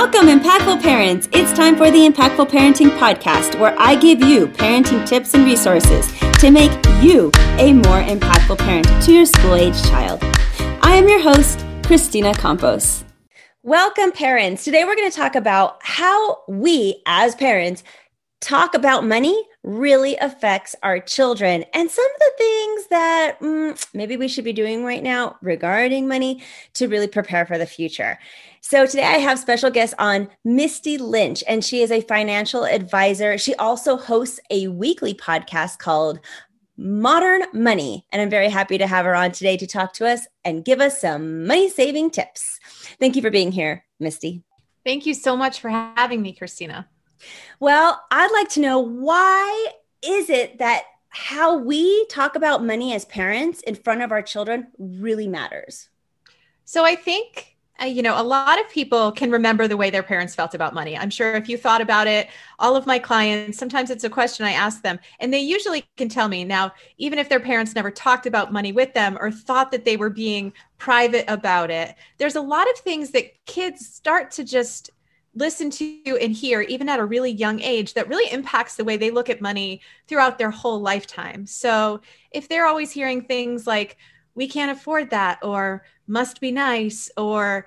Welcome, Impactful Parents. It's time for the Impactful Parenting Podcast, where I give you parenting tips and resources to make you a more impactful parent to your school-age child. I am your host, Christina Campos. Welcome, parents. Today we're going to talk about how we, as parents, talk about money really affects our children and some of the things that maybe we should be doing right now regarding money to really prepare for the future. So today I have special guest on, Misty Lynch, and she is a financial advisor. She also hosts a weekly podcast called Modern Money, and I'm very happy to have her on today to talk to us and give us some money-saving tips. Thank you for being here, Misty. Thank you so much for having me, Christina. Well, I'd like to know, why is it that how we talk about money as parents in front of our children really matters? So I think, a lot of people can remember the way their parents felt about money. I'm sure if you thought about it, all of my clients, sometimes it's a question I ask them, and they usually can tell me. Now, even if their parents never talked about money with them or thought that they were being private about it, there's a lot of things that kids start to just listen to and hear, even at a really young age, that really impacts the way they look at money throughout their whole lifetime. So if they're always hearing things like, we can't afford that, or must be nice, or,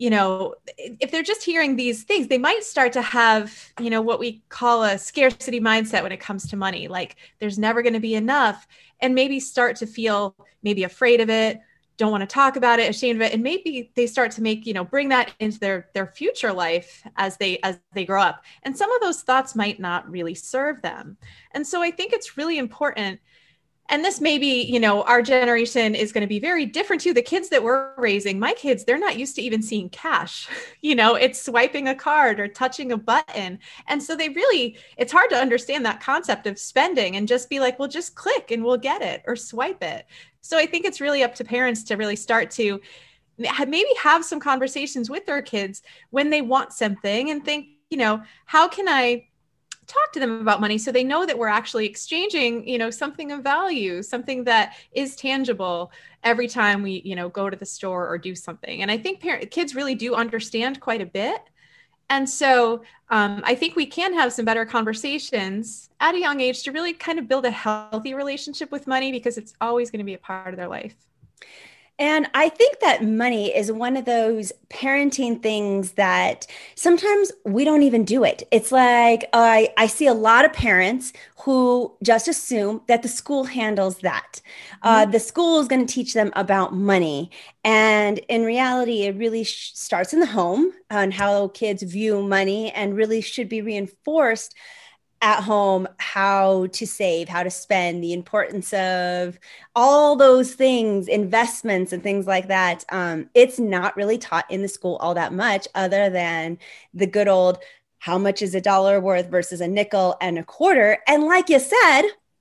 if they're just hearing these things, they might start to have, what we call a scarcity mindset when it comes to money. Like, there's never going to be enough, and maybe start to feel maybe afraid of it, don't want to talk about it, ashamed of it. And maybe they start to make, bring that into their future life as they grow up. And some of those thoughts might not really serve them. And so I think it's really important. And this maybe, our generation is going to be very different too. The kids that we're raising, my kids, they're not used to even seeing cash. It's swiping a card or touching a button. And so it's hard to understand that concept of spending and just be like, well, just click and we'll get it, or swipe it. So I think it's really up to parents to really start to maybe have some conversations with their kids when they want something, and think, how can I talk to them about money so they know that we're actually exchanging, something of value, something that is tangible every time we, go to the store or do something. And I think kids really do understand quite a bit. And so I think we can have some better conversations at a young age to really kind of build a healthy relationship with money, because it's always going to be a part of their life. And I think that money is one of those parenting things that sometimes we don't even do it. It's like, I see a lot of parents who just assume that the school handles that. The school is going to teach them about money. And in reality, it really starts in the home on how kids view money, and really should be reinforced at home, how to save, how to spend, the importance of all those things, investments and things like that. It's not really taught in the school all that much, other than the good old, how much is a dollar worth versus a nickel and a quarter. And like you said,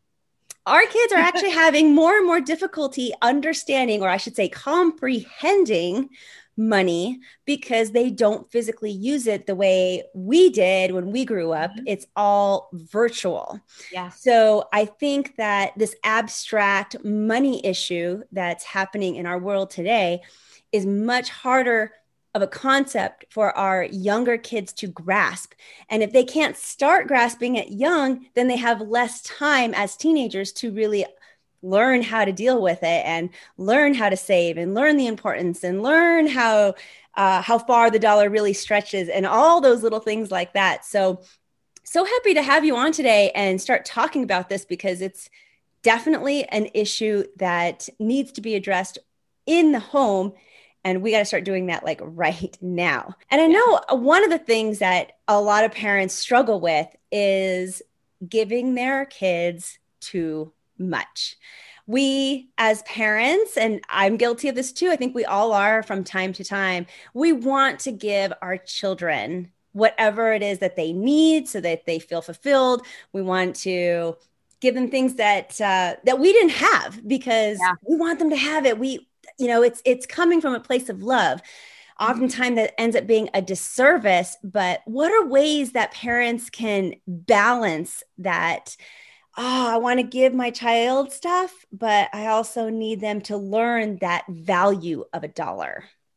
our kids are actually having more and more difficulty understanding, or I should say comprehending, money, because they don't physically use it the way we did when we grew up. It's all virtual. Yeah. So I think that this abstract money issue that's happening in our world today is much harder of a concept for our younger kids to grasp. And if they can't start grasping it young, then they have less time as teenagers to really learn how to deal with it, and learn how to save, and learn the importance, and learn how far the dollar really stretches, and all those little things like that. So happy to have you on today and start talking about this, because it's definitely an issue that needs to be addressed in the home. And we got to start doing that like right now. And I know one of the things that a lot of parents struggle with is giving their kids too much. We as parents, and I'm guilty of this too, I think we all are from time to time, we want to give our children whatever it is that they need so that they feel fulfilled. We want to give them things that we didn't have, because we want them to have it. It's coming from a place of love. Oftentimes that ends up being a disservice. But what are ways that parents can balance that? I want to give my child stuff, but I also need them to learn that value of a dollar.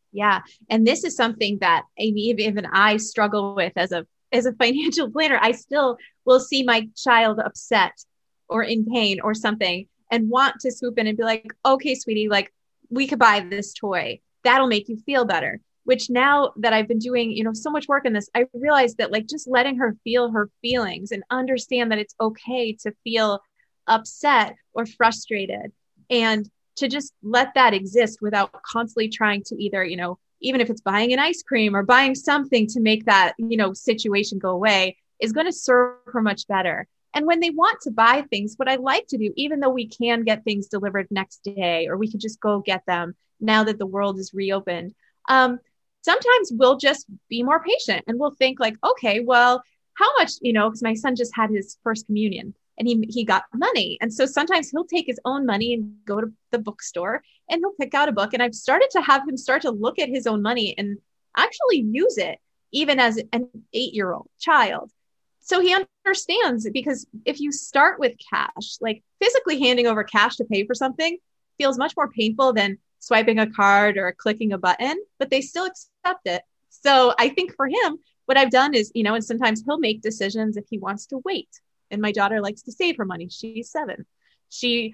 Yeah. And this is something that Amy, even I struggle with as a financial planner. I still will see my child upset or in pain or something and want to swoop in and be like, okay, sweetie, like we could buy this toy. That'll make you feel better. Which now that I've been doing, so much work in this, I realized that like just letting her feel her feelings and understand that it's okay to feel upset or frustrated and to just let that exist without constantly trying to either, even if it's buying an ice cream or buying something to make that, situation go away is going to serve her much better. And when they want to buy things, what I like to do, even though we can get things delivered next day, or we can just go get them now that the world is reopened, sometimes we'll just be more patient and we'll think like, okay, well, how much, because my son just had his first communion and he got money. And so sometimes he'll take his own money and go to the bookstore and he'll pick out a book. And I've started to have him start to look at his own money and actually use it, even as an 8-year-old child. So he understands, because if you start with cash, like physically handing over cash to pay for something feels much more painful than swiping a card or clicking a button, but they still accept it. So I think for him, what I've done is, and sometimes he'll make decisions if he wants to wait. And my daughter likes to save her money. She's 7. She,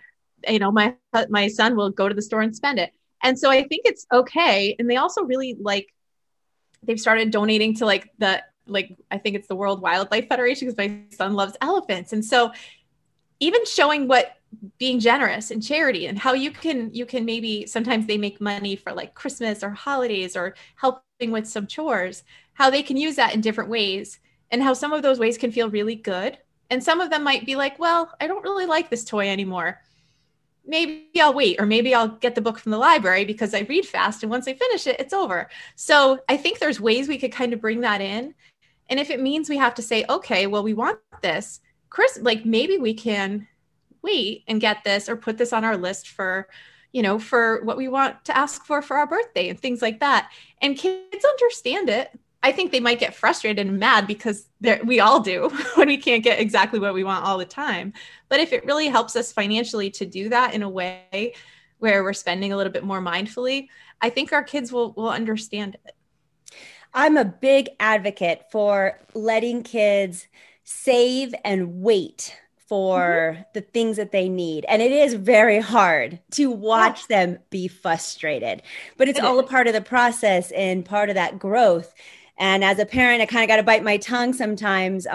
my son will go to the store and spend it. And so I think it's okay. And they also really they've started donating to I think it's the World Wildlife Federation, because my son loves elephants. And so even showing what being generous and charity and how you can maybe sometimes they make money for like Christmas or holidays or helping with some chores, how they can use that in different ways and how some of those ways can feel really good. And some of them might be like, well, I don't really like this toy anymore. Maybe I'll wait, or maybe I'll get the book from the library because I read fast. And once I finish it, it's over. So I think there's ways we could kind of bring that in. And if it means we have to say, okay, well, we want this, Chris, like maybe we can wait and get this or put this on our list for, for what we want to ask for our birthday and things like that. And kids understand it. I think they might get frustrated and mad because we all do when we can't get exactly what we want all the time. But if it really helps us financially to do that in a way where we're spending a little bit more mindfully, I think our kids will understand it. I'm a big advocate for letting kids save and wait for the things that they need. And it is very hard to watch them be frustrated, but it's all a part of the process and part of that growth. And as a parent, I kind of got to bite my tongue sometimes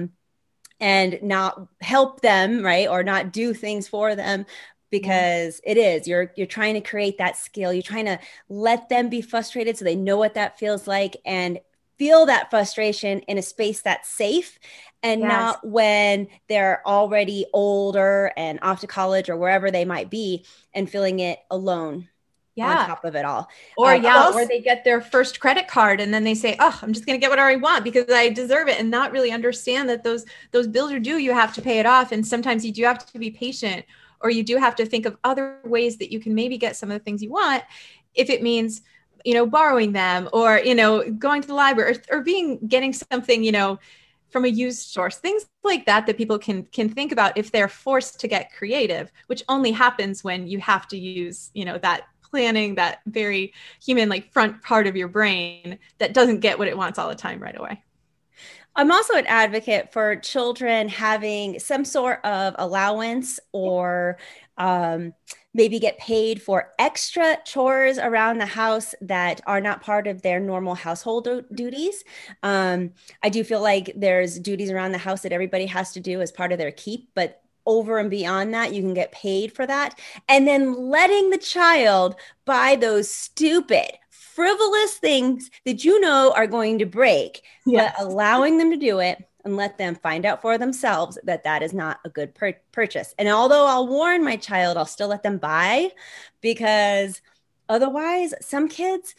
and not help them, right? Or not do things for them, because it is, you're trying to create that skill. You're trying to let them be frustrated so they know what that feels like and feel that frustration in a space that's safe, and not when they're already older and off to college or wherever they might be and feeling it alone. On top of it all. Or or they get their first credit card and then they say, oh, I'm just going to get what I want because I deserve it, and not really understand that those bills are due. You have to pay it off. And sometimes you do have to be patient, or you do have to think of other ways that you can maybe get some of the things you want, if it means, borrowing them, or, going to the library, or getting something, from a used source, things like that people can think about if they're forced to get creative, which only happens when you have to use, that planning, that very human, front part of your brain that doesn't get what it wants all the time right away. I'm also an advocate for children having some sort of allowance, or maybe get paid for extra chores around the house that are not part of their normal household duties. I do feel like there's duties around the house that everybody has to do as part of their keep, but over and beyond that, you can get paid for that. And then letting the child buy those stupid, frivolous things that are going to break, but allowing them to do it and let them find out for themselves that is not a good purchase. And although I'll warn my child, I'll still let them buy, because otherwise some kids,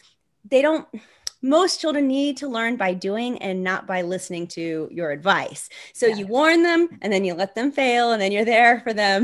most children need to learn by doing and not by listening to your advice. So you warn them and then you let them fail, and then you're there for them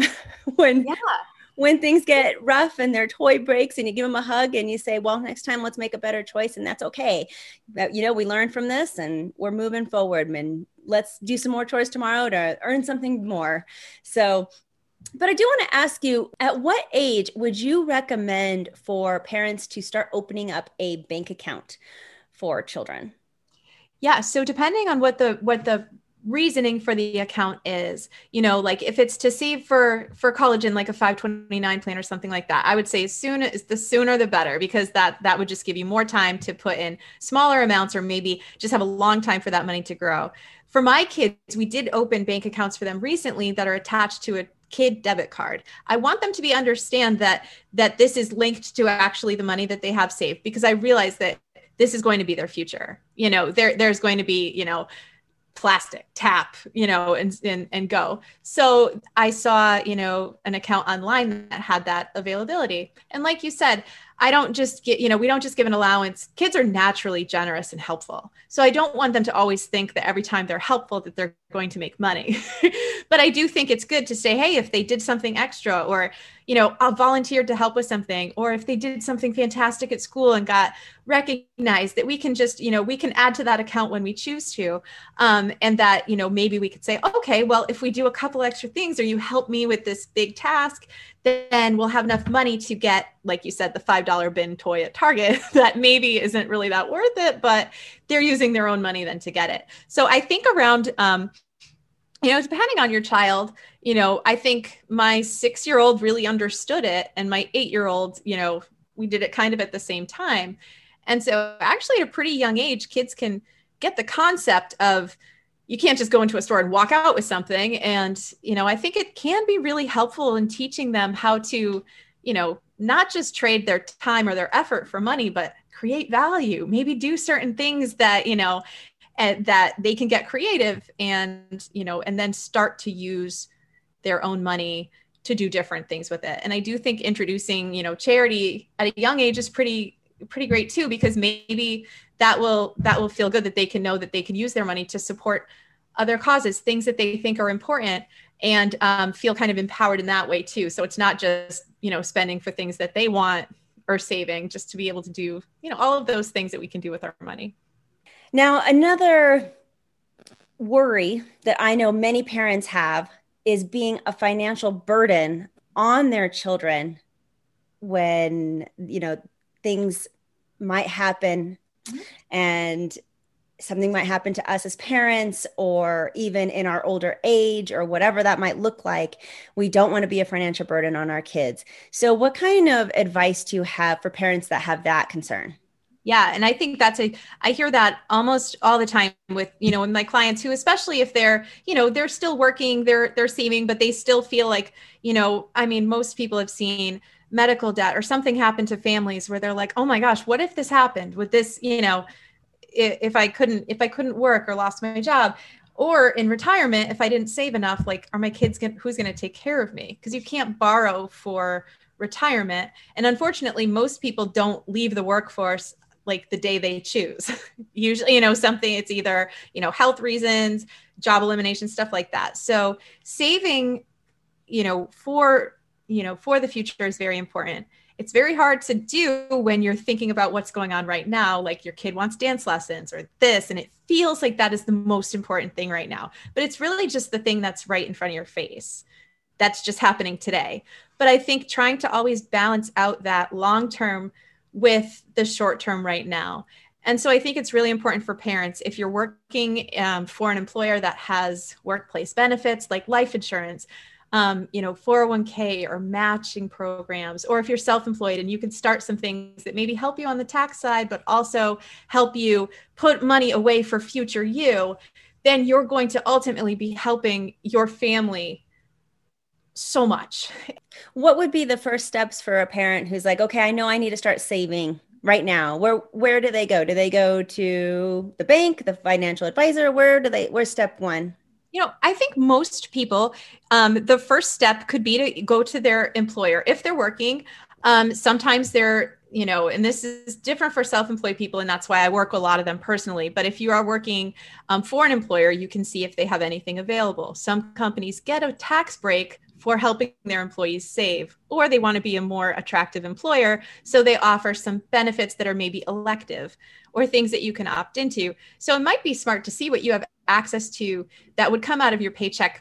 when things get rough and their toy breaks, and you give them a hug and you say, well, next time let's make a better choice. And that's okay. But, we learned from this and we're moving forward, and let's do some more chores tomorrow to earn something more. So But I do want to ask you, at what age would you recommend for parents to start opening up a bank account for children? Yeah. So depending on what the reasoning for the account is, like if it's to save for college in like a 529 plan or something like that, I would say the sooner the better, because that would just give you more time to put in smaller amounts, or maybe just have a long time for that money to grow. For my kids, we did open bank accounts for them recently that are attached to a kid debit card. I want them to understand that this is linked to actually the money that they have saved, because I realize that this is going to be their future. There's going to be, plastic tap, and go. So I saw, an account online that had that availability. And like you said, I don't just get, we don't just give an allowance. Kids are naturally generous and helpful. So I don't want them to always think that every time they're helpful that they're going to make money. But I do think it's good to say, hey, if they did something extra, or, volunteered to help with something, or if they did something fantastic at school and got recognized, that we can just, we can add to that account when we choose to. And that, maybe we could say, okay, well, if we do a couple extra things, or you help me with this big task, then we'll have enough money to get, like you said, the $5 bin toy at Target that maybe isn't really that worth it, but they're using their own money then to get it. So I think around, depending on your child, I think my 6-year-old really understood it, and my 8-year-old, we did it kind of at the same time. And so actually at a pretty young age, kids can get the concept of, you can't just go into a store and walk out with something. And, I think it can be really helpful in teaching them how to, not just trade their time or their effort for money, but create value, maybe do certain things that, and that they can get creative and, and then start to use their own money to do different things with it. And I do think introducing, charity at a young age is pretty great too, because maybe that will feel good, that they can know that they can use their money to support other causes, things that they think are important, and feel kind of empowered in that way too. So it's not just, spending for things that they want, or saving just to be able to do, all of those things that we can do with our money. Now, another worry that I know many parents have is being a financial burden on their children when, things might happen, and something might happen to us as parents, or even in our older age, or whatever that might look like. We don't want to be a financial burden on our kids. So what kind of advice do you have for parents that have that concern? Yeah. And I think I hear that almost all the time with, with my clients, who, especially if they're, they're still working, they're saving, but they still feel like, most people have seen medical debt or something happen to families where they're like, oh my gosh, what if this happened with this, if I couldn't work or lost my job, or in retirement, if I didn't save enough, like, are my kids who's going to take care of me? Because you can't borrow for retirement. And unfortunately, most people don't leave the workforce like the day they choose. Usually, something, it's either, health reasons, job elimination, stuff like that. So saving, for the future is very important. It's very hard to do when you're thinking about what's going on right now, like your kid wants dance lessons or this, and it feels like that is the most important thing right now. But it's really just the thing that's right in front of your face. That's just happening today. But I think trying to always balance out that long-term with the short-term right now. And so I think it's really important for parents, if you're working for an employer that has workplace benefits like life insurance, 401k or matching programs, or if you're self-employed and you can start some things that maybe help you on the tax side, but also help you put money away for future you, then you're going to ultimately be helping your family so much. What would be the first steps for a parent who's like, okay, I know I need to start saving right now? Where do they go? Do they go to the bank, the financial advisor? Where's step one? I think most people, the first step could be to go to their employer if they're working. Sometimes they're, and this is different for self-employed people, and that's why I work with a lot of them personally. But if you are working for an employer, you can see if they have anything available. Some companies get a tax break for helping their employees save, or they want to be a more attractive employer, so they offer some benefits that are maybe elective or things that you can opt into. So it might be smart to see what you have access to that would come out of your paycheck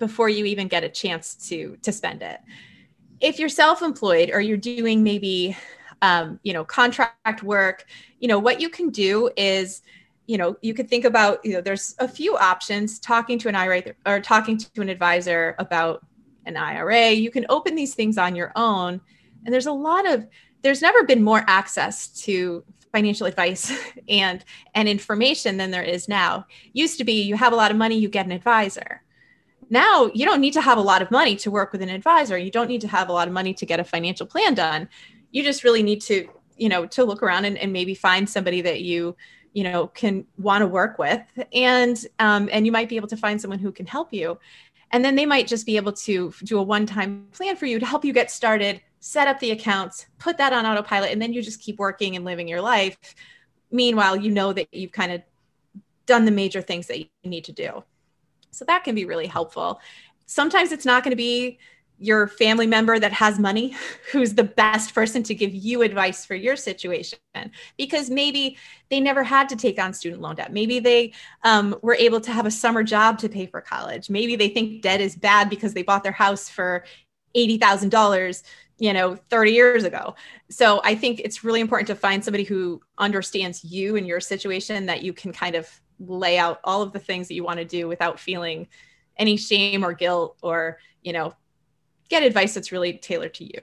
before you even get a chance to spend it. If you're self-employed or you're doing maybe, contract work, what you can do is, you could think about, there's a few options, talking to an IRA or talking to an advisor about an IRA. You can open these things on your own. And there's never been more access to financial advice and information than there is now. Used to be, you have a lot of money, you get an advisor. Now you don't need to have a lot of money to work with an advisor. You don't need to have a lot of money to get a financial plan done. You just really need to, to look around and maybe find somebody that you can want to work with. And you might be able to find someone who can help you. And then they might just be able to do a one-time plan for you to help you get started, set up the accounts, put that on autopilot, and then you just keep working and living your life. Meanwhile, that you've kind of done the major things that you need to do. So that can be really helpful. Sometimes it's not going to be your family member that has money who's the best person to give you advice for your situation, because maybe they never had to take on student loan debt. Maybe they were able to have a summer job to pay for college. Maybe they think debt is bad because they bought their house for $80,000, 30 years ago. So I think it's really important to find somebody who understands you and your situation, that you can kind of lay out all of the things that you want to do without feeling any shame or guilt, or, get advice that's really tailored to you.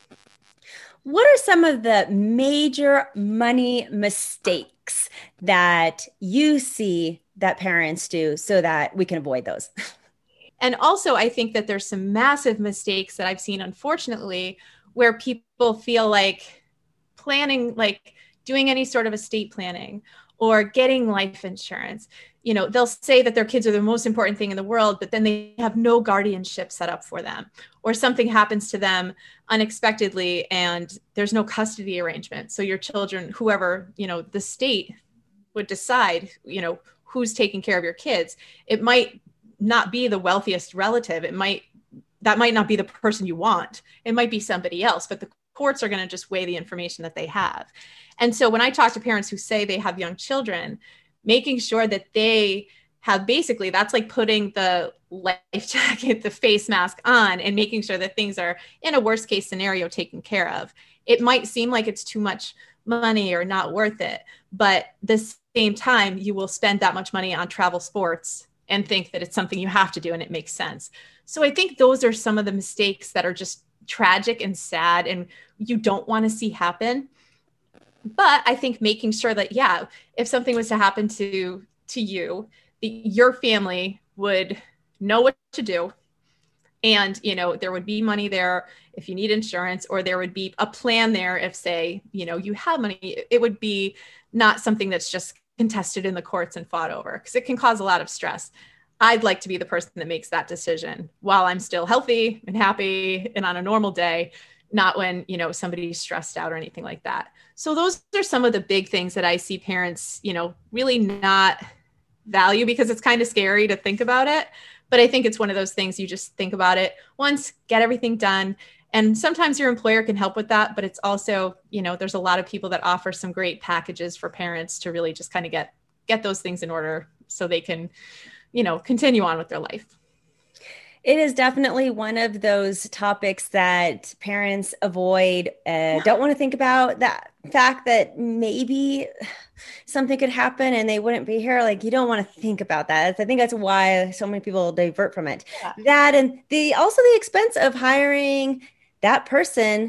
What are some of the major money mistakes that you see that parents do so that we can avoid those? And also, I think that there's some massive mistakes that I've seen, unfortunately, where people feel like planning, like doing any sort of estate planning or getting life insurance, they'll say that their kids are the most important thing in the world, but then they have no guardianship set up for them, or something happens to them unexpectedly and there's no custody arrangement. So your children, whoever, the state would decide, who's taking care of your kids. It might not be the wealthiest relative. That might not be the person you want. It might be somebody else, but the courts are going to just weigh the information that they have. And so when I talk to parents who say they have young children, making sure that they have, basically, that's like putting the life jacket, the face mask on, and making sure that things are, in a worst case scenario, taken care of. It might seem like it's too much money or not worth it, but the same time, you will spend that much money on travel sports and think that it's something you have to do and it makes sense. So I think those are some of the mistakes that are just tragic and sad and you don't want to see happen. But I think making sure that, if something was to happen to you, your family would know what to do. And, there would be money there if you need insurance, or there would be a plan there if, say, you have money. It would be not something that's just contested in the courts and fought over, because it can cause a lot of stress. I'd like to be the person that makes that decision while I'm still healthy and happy and on a normal day, not when, somebody's stressed out or anything like that. So those are some of the big things that I see parents, really not value, because it's kind of scary to think about it. But I think it's one of those things, you just think about it once, get everything done. And sometimes your employer can help with that, but it's also, there's a lot of people that offer some great packages for parents to really just kind of get those things in order so they can, continue on with their life. It is definitely one of those topics that parents avoid, don't want to think about, that fact that maybe something could happen and they wouldn't be here. Like, you don't want to think about that. I think that's why so many people divert from it. Yeah. That, and also the expense of hiring that person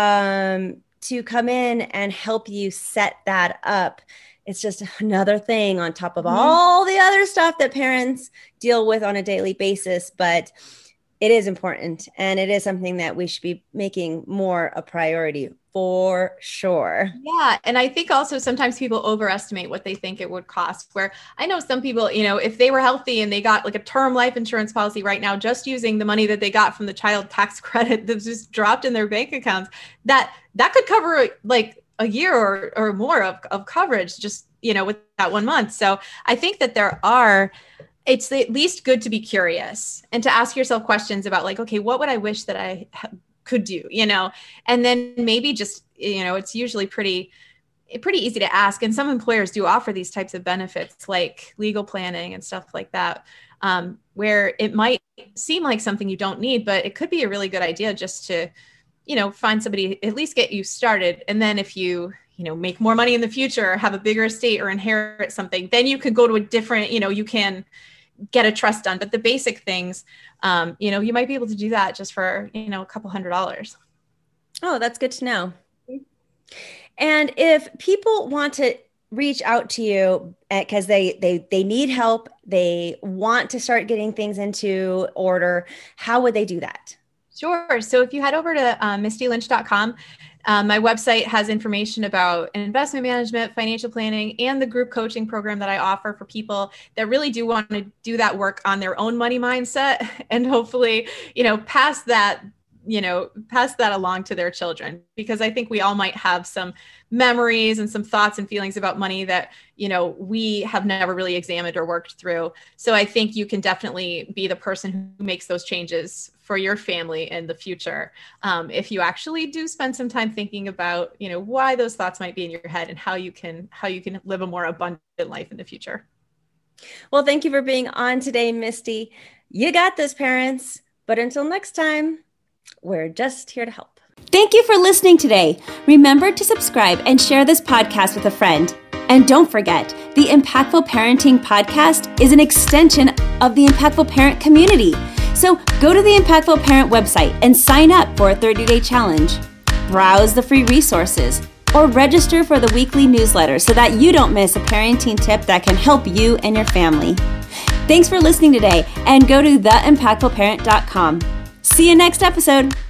to come in and help you set that up. It's just another thing on top of all the other stuff that parents deal with on a daily basis. But it is important, and it is something that we should be making more a priority for sure. Yeah. And I think also sometimes people overestimate what they think it would cost, where I know some people, if they were healthy and they got like a term life insurance policy right now, just using the money that they got from the child tax credit that's just dropped in their bank accounts, that could cover like a year or more of coverage, just, with that 1 month. So I think that it's at least good to be curious and to ask yourself questions about, like, okay, what would I wish that I could do, and then maybe just, it's usually pretty pretty easy to ask. And some employers do offer these types of benefits like legal planning and stuff like that, where it might seem like something you don't need, but it could be a really good idea just to, find somebody, at least get you started. And then if you, make more money in the future, or have a bigger estate or inherit something, then you can go to a different, you can get a trust done. But the basic things, you might be able to do that just for, a couple $100s. Oh, that's good to know. And if people want to reach out to you because they need help, they want to start getting things into order, how would they do that? Sure. So if you head over to mistylynch.com, my website has information about investment management, financial planning, and the group coaching program that I offer for people that really do want to do that work on their own money mindset and hopefully, pass that along to their children, because I think we all might have some memories and some thoughts and feelings about money that, we have never really examined or worked through. So I think you can definitely be the person who makes those changes for your family in the future. If you actually do spend some time thinking about, why those thoughts might be in your head and how you can live a more abundant life in the future. Well, thank you for being on today, Misty. You got this, parents. But until next time, we're just here to help. Thank you for listening today. Remember to subscribe and share this podcast with a friend. And don't forget, the Impactful Parenting Podcast is an extension of the Impactful Parent community. So go to the Impactful Parent website and sign up for a 30-day challenge. Browse the free resources or register for the weekly newsletter so that you don't miss a parenting tip that can help you and your family. Thanks for listening today, and go to theimpactfulparent.com. See you next episode.